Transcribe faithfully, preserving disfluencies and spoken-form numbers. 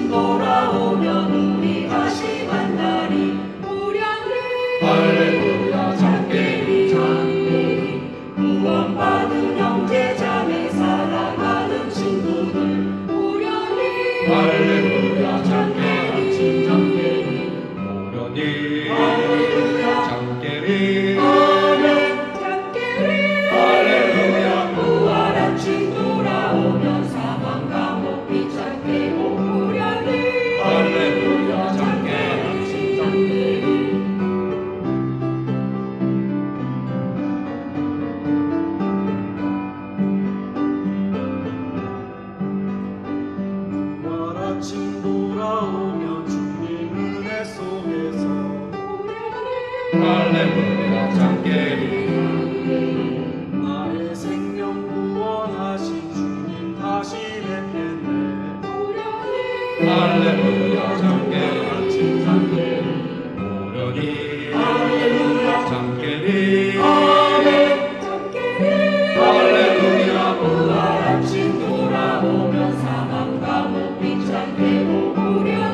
아침 돌아오면 우리 다시 만나리. 우량리 할렐루야 장깨리 장깨리 구원받은 형제 자매 사랑하는 친구들. 우량리 할렐루야 장깨리 장깨리 오련이 할렐루야 장깨리 아멘 장깨리 할렐루야 부활 아침 돌아오면 사망 감옥 빛을 깨고. 우량리 할렐루야 장깨리 장깨리 부활 아침 돌아오면 주님 은혜 속에서 할렐루야 장깨리 나의 생명 구원하신 주님 다시 뵙겠네. 할렐루야 장깨리 장깨리 오련이 할렐루야 장깨리 아멘 장깨리 할렐루야 부활 아침 돌아오면 사망 감옥 빛을 깨고. 우량리